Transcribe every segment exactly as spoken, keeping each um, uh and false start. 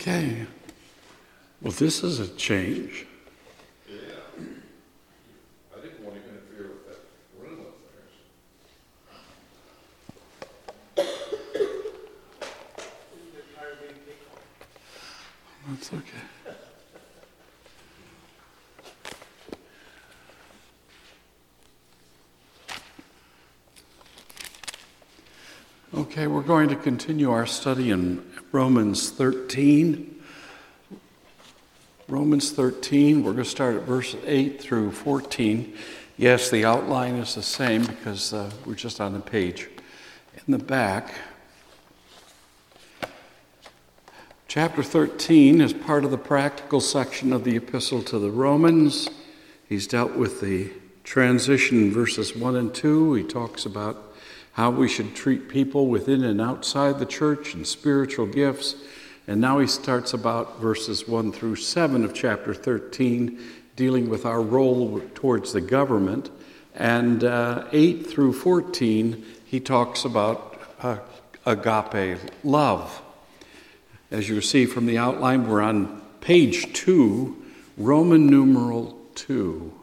Okay. Well, this is a change. Yeah. I didn't want to interfere with that room up there. That's okay. Okay, we're going to continue our study in Romans thirteen. Romans thirteen, we're going to start at verse eight through fourteen. Yes, the outline is the same because uh, we're just on the page in the back. Chapter thirteen is part of the practical section of the epistle to the Romans. He's dealt with the transition in verses one and two. He talks about how we should treat people within and outside the church and spiritual gifts. And now he starts about verses one through seven of chapter thirteen, dealing with our role towards the government. And uh, eight through fourteen, he talks about uh, agape love. As you see from the outline, we're on page two, Roman numeral two.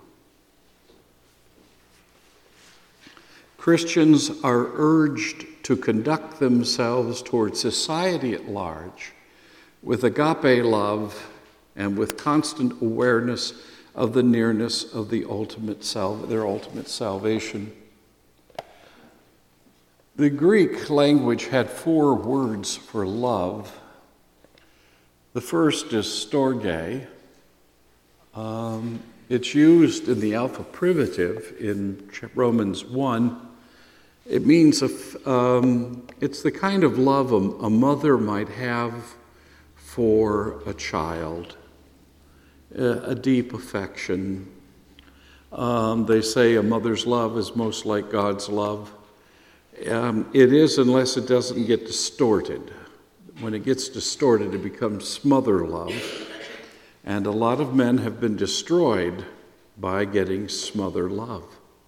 Christians are urged to conduct themselves towards society at large with agape love and with constant awareness of the nearness of the ultimate sal- their ultimate salvation. The Greek language had four words for love. The first is storge. Um, it's used in the alpha privative in Romans one. It means a, um, it's the kind of love a, a mother might have for a child, a, a deep affection. Um, they say a mother's love is most like God's love. Um, it is unless it doesn't get distorted. When it gets distorted, it becomes smother love. And a lot of men have been destroyed by getting smother love.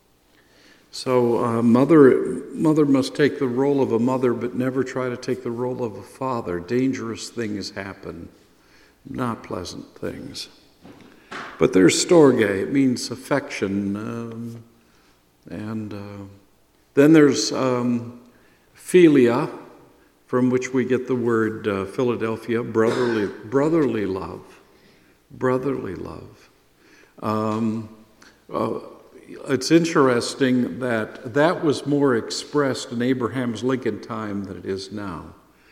So uh, mother, mother must take the role of a mother, but never try to take the role of a father. Dangerous things happen, not pleasant things. But there's storge, it means affection. Um, and uh, then there's um, philia, from which we get the word uh, Philadelphia, brotherly, brotherly love. Brotherly love. Um, uh, It's interesting that that was more expressed in Abraham's Lincoln time than it is now.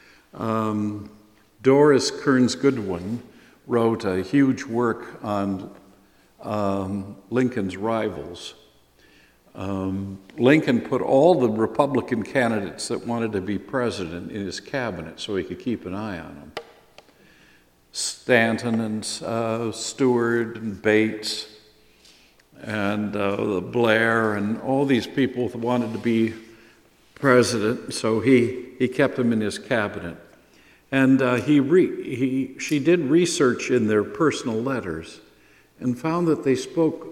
Um, Doris Kearns Goodwin wrote a huge work on um, Lincoln's rivals. Um, Lincoln put all the Republican candidates that wanted to be president in his cabinet so he could keep an eye on them. Stanton and uh, Stewart and Bates and uh, Blair and all these people wanted to be president, so he, he kept them in his cabinet. And uh, he, re, he she did research in their personal letters and found that they spoke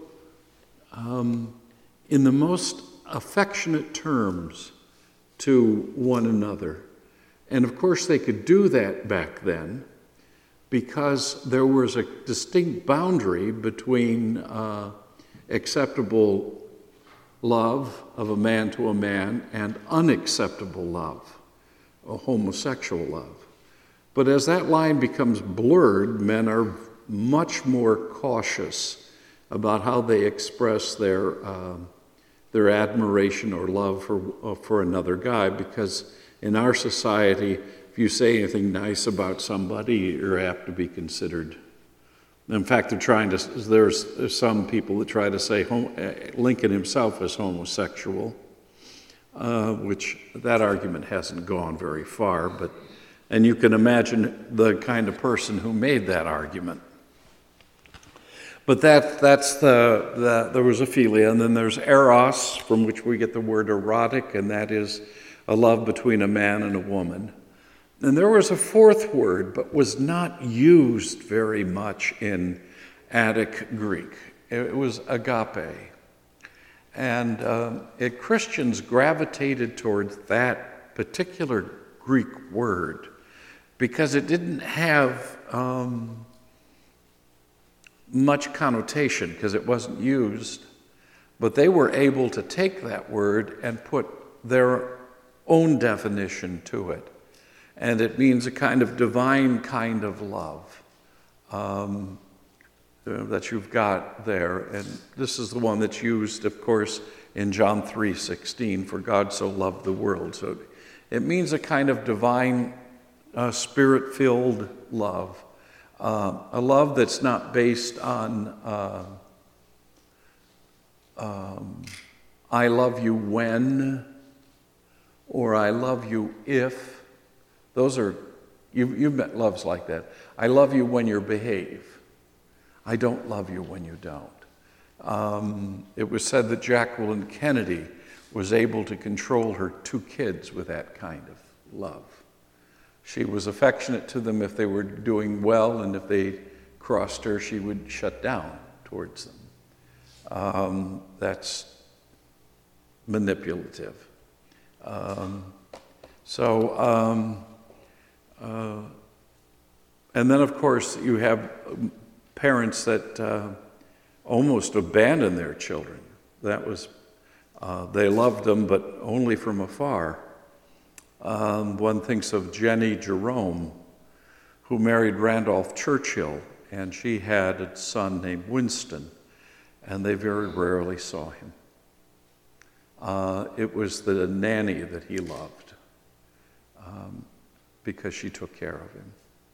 um, in the most affectionate terms to one another. And of course they could do that back then because there was a distinct boundary between uh, acceptable love of a man to a man and unacceptable love, a homosexual love. But as that line becomes blurred, men are much more cautious about how they express their uh, their admiration or love for uh, for another guy, because in our society, if you say anything nice about somebody, you're apt to be considered. In fact, they're trying to. There's, there's some people that try to say hom- Lincoln himself is homosexual, uh, which that argument hasn't gone very far. But and you can imagine the kind of person who made that argument. But that that's the, the there was a philia, and then there's eros, from which we get the word erotic, and that is a love between a man and a woman. And there was a fourth word, but was not used very much in Attic Greek. It was agape. And um, it, Christians gravitated towards that particular Greek word because it didn't have um, much connotation because it wasn't used, but they were able to take that word and put their own definition to it. And it means a kind of divine kind of love um, that you've got there. And this is the one that's used, of course, in John three sixteen, for God so loved the world. So it means a kind of divine, uh, spirit-filled love. Uh, a love that's not based on uh, um, I love you when, or I love you if. Those are, you, you've met loves like that. I love you when you behave. I don't love you when you don't. Um, it was said that Jacqueline Kennedy was able to control her two kids with that kind of love. She was affectionate to them if they were doing well, and if they crossed her, she would shut down towards them. Um, that's manipulative. Um, so, um, uh, and then of course you have parents that uh, almost abandon their children. That was, uh, they loved them, but only from afar. Um, one thinks of Jenny Jerome, who married Randolph Churchill, and she had a son named Winston, and they very rarely saw him. Uh, it was the nanny that he loved um, because she took care of him.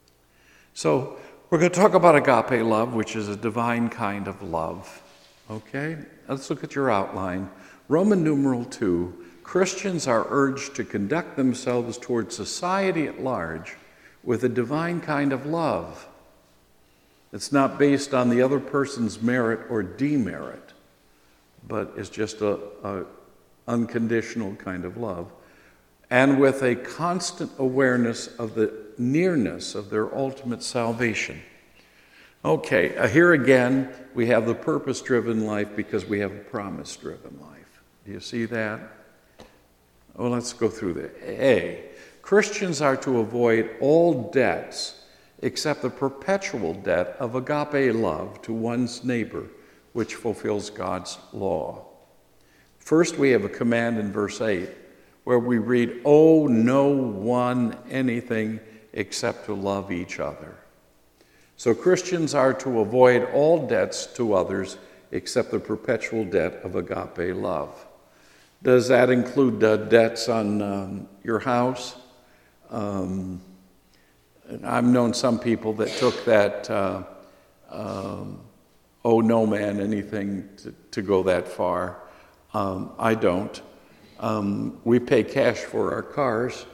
So we're going to talk about agape love, which is a divine kind of love. Okay? Let's look at your outline. Roman numeral two. Christians are urged to conduct themselves toward society at large with a divine kind of love. It's not based on the other person's merit or demerit, but it's just a, a unconditional kind of love, and with a constant awareness of the nearness of their ultimate salvation. Okay, uh, here again, we have the purpose-driven life because we have a promise-driven life. Do you see that? Well, let's go through that. A, Christians are to avoid all debts except the perpetual debt of agape love to one's neighbor, which fulfills God's law. First, we have a command in verse eight, where we read, owe no one anything except to love each other. So Christians are to avoid all debts to others except the perpetual debt of agape love. Does that include uh, debts on um, your house? Um, I've known some people that took that uh, um, owe no man anything to, to go that far. Um, I don't. Um, we pay cash for our cars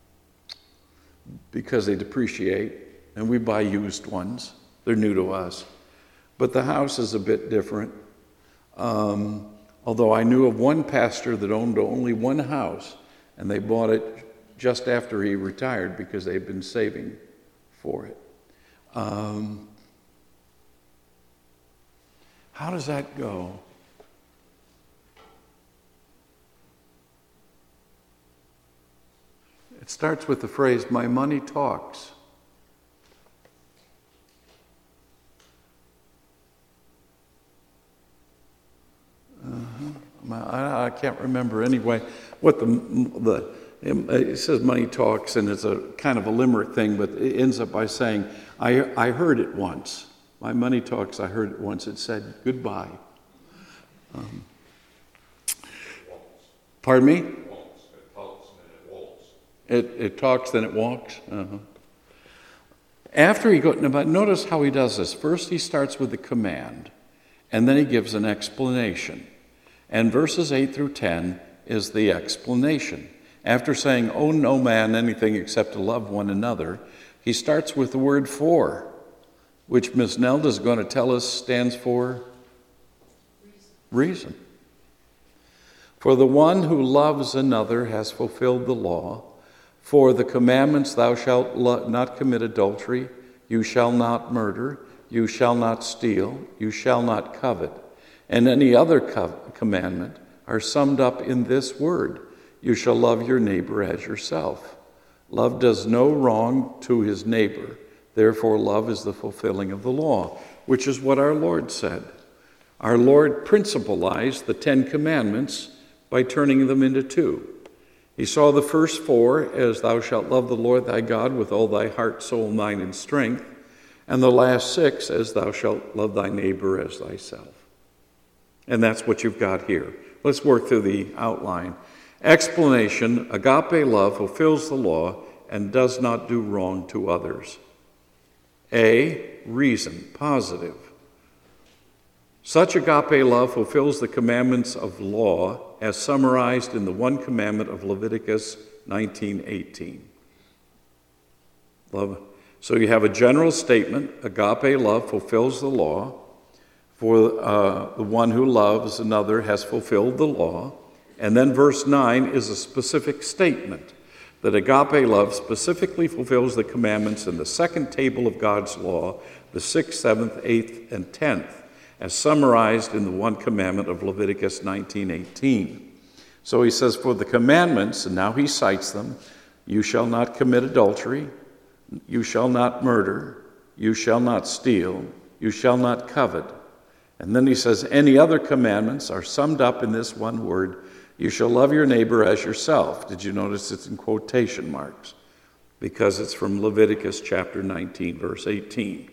because they depreciate, and we buy used ones. They're new to us. But the house is a bit different. Um, although I knew of one pastor that owned only one house, and they bought it just after he retired because they'd been saving for it. Um, how does that go? It starts with the phrase, my money talks. Uh-huh. I, I can't remember anyway what the, the, it says money talks, and it's a kind of a limerick thing, but it ends up by saying, I, I heard it once. My money talks, I heard it once. It said goodbye. Um, pardon me? It, it talks, then it walks. Uh-huh. After he goes, but notice how he does this. First he starts with the command, and then he gives an explanation. And verses eight through ten is the explanation. After saying, owe no man anything except to love one another, he starts with the word for, which Miss Nelda is going to tell us stands for reason. reason. For the one who loves another has fulfilled the law. For the commandments, thou shalt lo- not commit adultery, you shall not murder, you shall not steal, you shall not covet, and any other co- commandment are summed up in this word, you shall love your neighbor as yourself. Love does no wrong to his neighbor. Therefore, love is the fulfilling of the law, which is what our Lord said. Our Lord principalized the Ten Commandments by turning them into two. He saw the first four as thou shalt love the Lord thy God with all thy heart, soul, mind, and strength, and the last six as thou shalt love thy neighbor as thyself. And that's what you've got here. Let's work through the outline. Explanation: agape love fulfills the law and does not do wrong to others. A, reason, positive. Such agape love fulfills the commandments of law as summarized in the one commandment of Leviticus nineteen eighteen. Love. So you have a general statement: agape love fulfills the law. For uh, the one who loves another has fulfilled the law. And then verse nine is a specific statement that agape love specifically fulfills the commandments in the second table of God's law, the sixth, seventh, eighth, and tenth, as summarized in the one commandment of Leviticus nineteen eighteen. So he says, for the commandments, and now he cites them: you shall not commit adultery, you shall not murder, you shall not steal, you shall not covet. And then he says any other commandments are summed up in this one word: you shall love your neighbor as yourself. Did you notice it's in quotation marks? Because it's from Leviticus chapter nineteen, verse eighteen.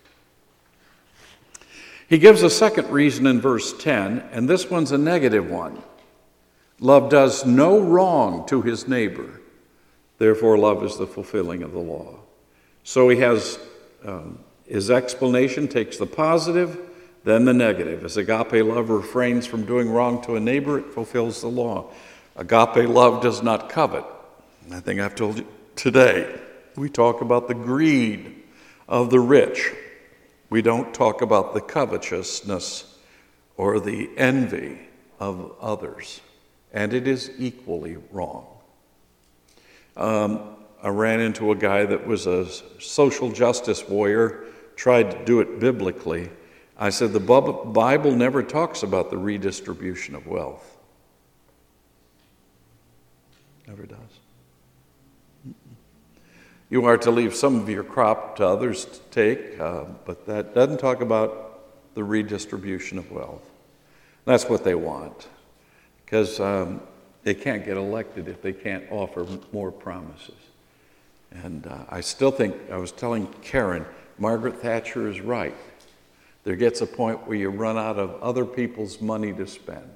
He gives a second reason in verse ten, and this one's a negative one. Love does no wrong to his neighbor. Therefore, love is the fulfilling of the law. So he has, um, his explanation takes the positive, then the negative. As agape love refrains from doing wrong to a neighbor, it fulfills the law. Agape love does not covet. I think I've told you today, we talk about the greed of the rich. We don't talk about the covetousness or the envy of others. And it is equally wrong. Um, I ran into a guy that was a social justice warrior, tried to do it biblically. I said, the Bible never talks about the redistribution of wealth. Never does. You are to leave some of your crop to others to take, uh, but that doesn't talk about the redistribution of wealth. That's what they want, because um, they can't get elected if they can't offer more promises. And uh, I still think, I was telling Karen, Margaret Thatcher is right. There gets a point where you run out of other people's money to spend.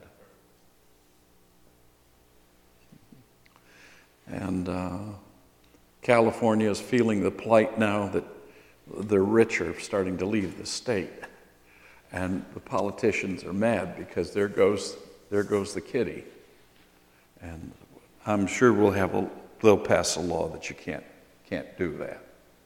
And uh, California is feeling the plight now that the rich are starting to leave the state. And the politicians are mad because there goes, there goes the kitty. And I'm sure we'll have a, they'll pass a law that you can't, can't do that.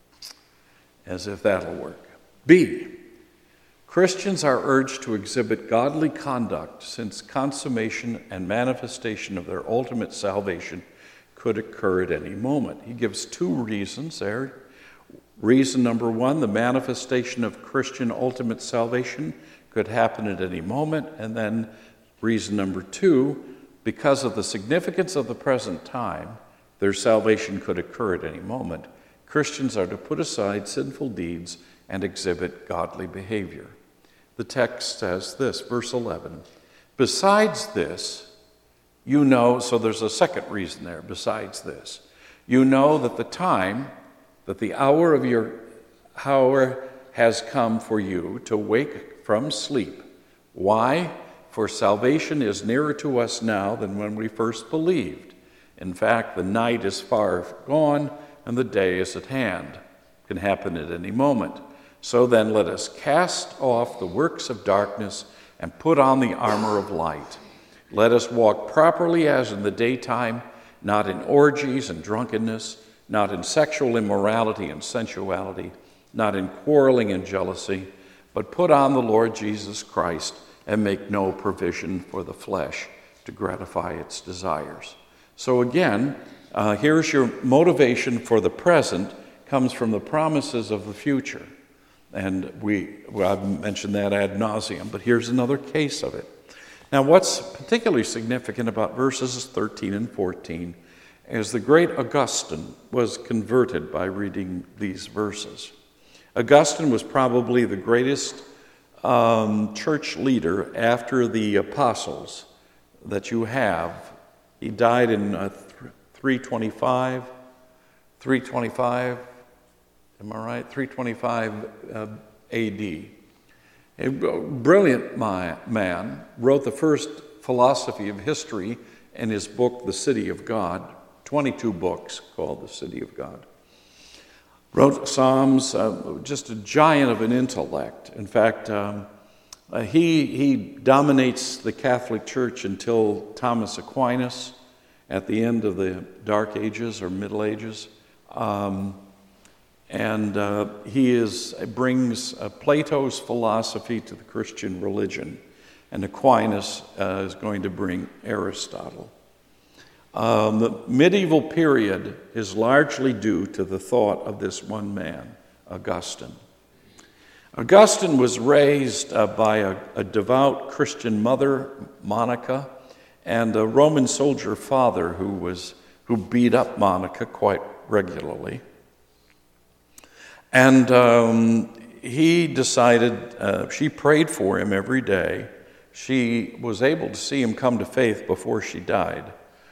As if that'll work. B, Christians are urged to exhibit godly conduct since consummation and manifestation of their ultimate salvation could occur at any moment. He gives two reasons there. Reason number one, the manifestation of Christian ultimate salvation could happen at any moment. And then reason number two, because of the significance of the present time, their salvation could occur at any moment. Christians are to put aside sinful deeds and exhibit godly behavior. The text says this, verse eleven, besides this, you know, so there's a second reason there, besides this, you know that the time, that the hour of your hour has come for you to wake from sleep. Why? For salvation is nearer to us now than when we first believed. In fact, the night is far gone and the day is at hand. It can happen at any moment. So then let us cast off the works of darkness and put on the armor of light. Let us walk properly as in the daytime, not in orgies and drunkenness, not in sexual immorality and sensuality, not in quarreling and jealousy, but put on the Lord Jesus Christ and make no provision for the flesh to gratify its desires. So again, uh, here's your motivation for the present comes from the promises of the future. And we, well, I've mentioned that ad nauseum, but here's another case of it. Now, what's particularly significant about verses thirteen and fourteen as the great Augustine was converted by reading these verses. Augustine was probably the greatest um, church leader after the apostles that you have. He died in uh, three twenty-five, three twenty-five, am I right? three twenty-five uh, A D. A brilliant man, wrote the first philosophy of history in his book, The City of God, twenty-two books called The City of God. Wrote Psalms, uh, just a giant of an intellect. In fact, um, uh, he, he dominates the Catholic Church until Thomas Aquinas at the end of the Dark Ages or Middle Ages. Um, and uh, he is brings uh, Plato's philosophy to the Christian religion. And Aquinas uh, is going to bring Aristotle. Um, the medieval period is largely due to the thought of this one man, Augustine. Augustine was raised uh, by a, a devout Christian mother, Monica, and a Roman soldier father who was who beat up Monica quite regularly. And um, he decided, uh, she prayed for him every day. She was able to see him come to faith before she died.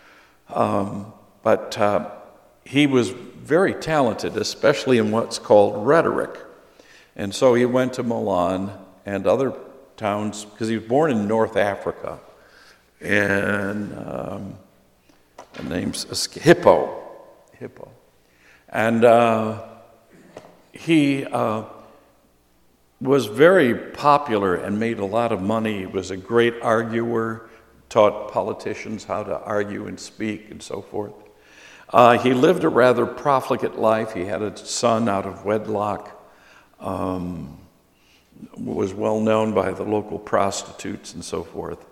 Um, but uh, he was very talented, especially in what's called rhetoric. And so he went to Milan and other towns, because he was born in North Africa. And um, the name's Hippo. Hippo. And uh, he uh, was very popular and made a lot of money. He was a great arguer, taught politicians how to argue and speak and so forth. Uh, he lived a rather profligate life. He had a son out of wedlock, um, was well known by the local prostitutes and so forth.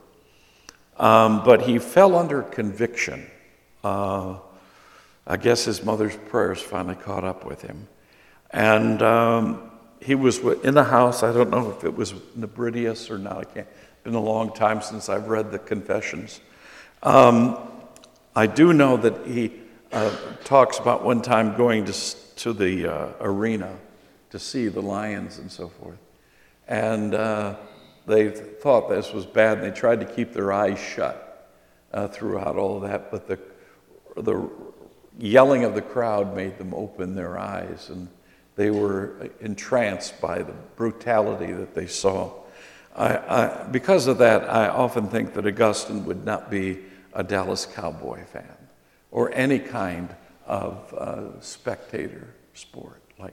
Um, but he fell under conviction. Uh, I guess his mother's prayers finally caught up with him. And um, he was in the house. I don't know if it was Nebridius or not. I can't. It's been a long time since I've read the Confessions. Um, I do know that he uh, talks about one time going to, to the uh, arena to see the lions and so forth. And uh, they thought this was bad, and they tried to keep their eyes shut uh, throughout all of that. But the, the yelling of the crowd made them open their eyes, and they were entranced by the brutality that they saw. I, I, because of that, I often think that Augustine would not be a Dallas Cowboy fan or any kind of uh, spectator sport like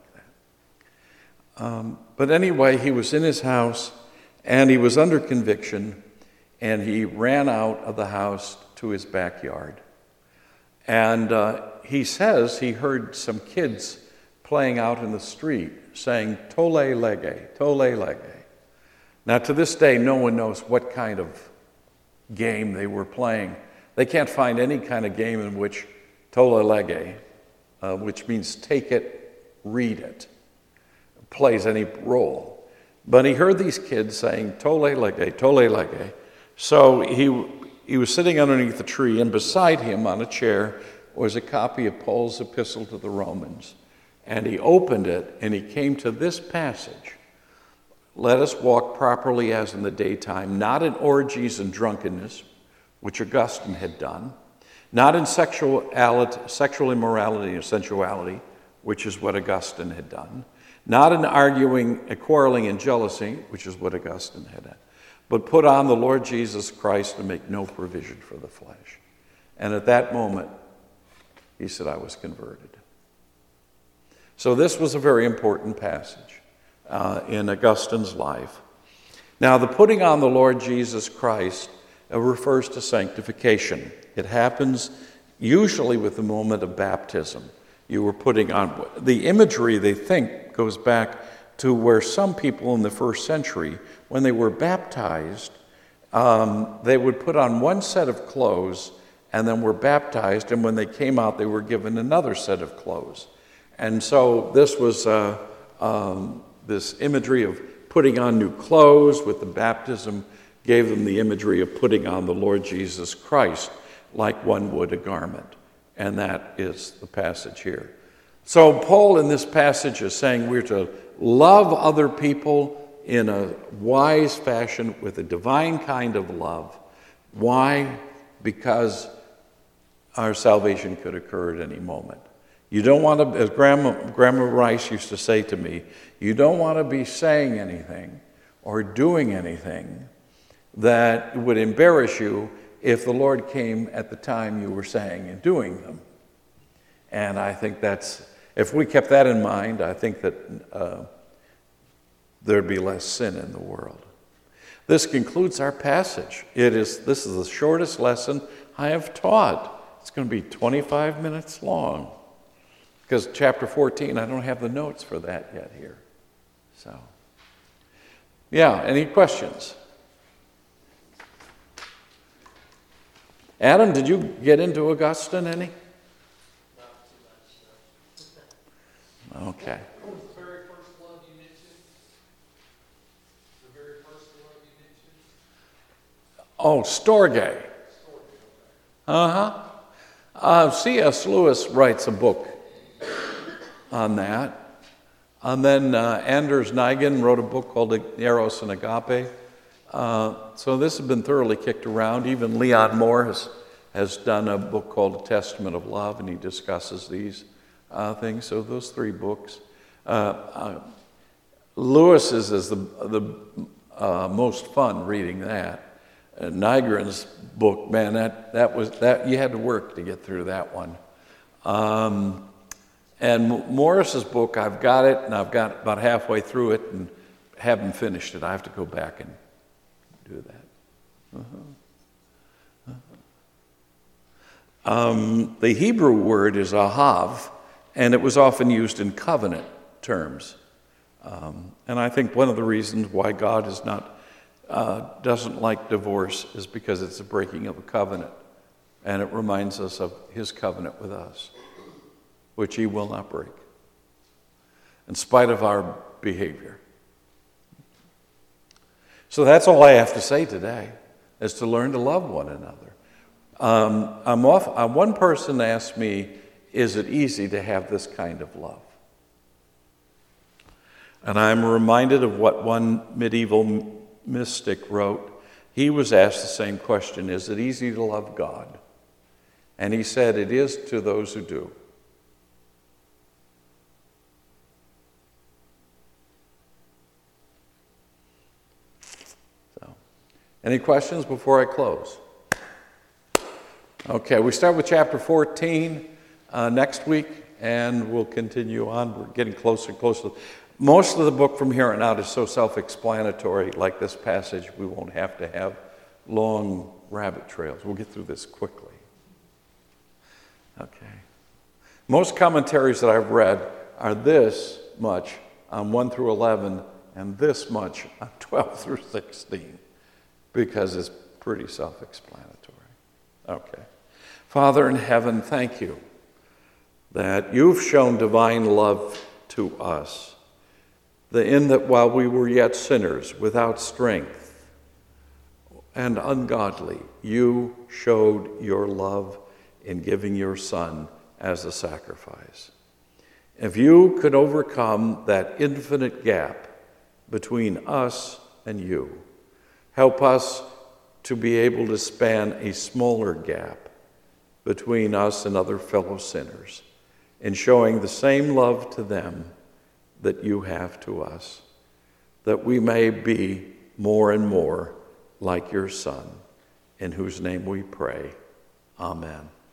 that. Um, but anyway, he was in his house, and he was under conviction, and he ran out of the house to his backyard. And uh, he says he heard some kids playing out in the street saying, "Tolle lege, tolle lege." Now, to this day, no one knows what kind of game they were playing. They can't find any kind of game in which tolle lege, uh, which means take it, read it, plays any role. But he heard these kids saying, "Tolle lege, tolle lege." So he, he was sitting underneath the tree, and beside him on a chair was a copy of Paul's epistle to the Romans. And he opened it, and he came to this passage. "Let us walk properly as in the daytime, not in orgies and drunkenness," which Augustine had done, "not in sexuality, sexual immorality and sensuality," which is what Augustine had done, "not in arguing, quarreling, and jealousy," which is what Augustine had done, "but put on the Lord Jesus Christ and make no provision for the flesh." And at that moment, he said, "I was converted." So this was a very important passage uh, in Augustine's life. Now, the putting on the Lord Jesus Christ uh, refers to sanctification. It happens usually with the moment of baptism. You were putting on, the imagery they think goes back to where some people in the first century, when they were baptized, um, they would put on one set of clothes and then were baptized, and when they came out, they were given another set of clothes. And so this was uh, um, this imagery of putting on new clothes with the baptism gave them the imagery of putting on the Lord Jesus Christ like one would a garment. And that is the passage here. So Paul in this passage is saying we're to love other people in a wise fashion with a divine kind of love. Why? Because our salvation could occur at any moment. You don't want to, as Grandma, Grandma Rice used to say to me, you don't want to be saying anything or doing anything that would embarrass you if the Lord came at the time you were saying and doing them. And I think that's, if we kept that in mind, I think that uh, there'd be less sin in the world. This concludes our passage. It is, this is the shortest lesson I have taught. It's going to be twenty-five minutes long. Because chapter fourteen, I don't have the notes for that yet here. So, yeah, any questions? Adam, did you get into Augustine any? Not too much, no. Okay. What was the very first love you mentioned? The very first love you mentioned? Oh, Storge. Uh-huh. Uh, C S Lewis writes a book on that. And then uh, Anders Nygren wrote a book called Eros and Agape. Uh, so this has been thoroughly kicked around. Even Leon Moore has, has done a book called A Testament of Love, and he discusses these uh, things. So those three books. Uh, uh, Lewis's is the, the uh, most fun reading that. Uh, Nygren's book, man, that, that was that you had to work to get through that one. Um, and Morris's book, I've got it, and I've got about halfway through it, and haven't finished it. I have to go back and do that. Uh-huh. Uh-huh. Um, the Hebrew word is ahav, and it was often used in covenant terms. Um, and I think one of the reasons why God is not Uh, doesn't like divorce is because it's a breaking of a covenant, and it reminds us of his covenant with us, which he will not break, in spite of our behavior. So that's all I have to say today, is to learn to love one another. Um, I'm off, uh, one person asked me, is it easy to have this kind of love? And I'm reminded of what one medieval mystic wrote. He was asked the same question, is it easy to love God? And he said, it is to those who do. So, any questions before I close? Okay, we start with chapter fourteen uh, next week, and we'll continue on. We're getting closer and closer. Most of the book from here on out is so self-explanatory, like this passage, we won't have to have long rabbit trails. We'll get through this quickly. Okay. Most commentaries that I've read are this much on one through eleven and this much on twelve through sixteen, because it's pretty self-explanatory. Okay. Father in heaven, thank you that you've shown divine love to us. The in that while we were yet sinners, without strength and ungodly, you showed your love in giving your Son as a sacrifice. If you could overcome that infinite gap between us and you, help us to be able to span a smaller gap between us and other fellow sinners in showing the same love to them that you have to us, that we may be more and more like your Son, in whose name we pray. Amen.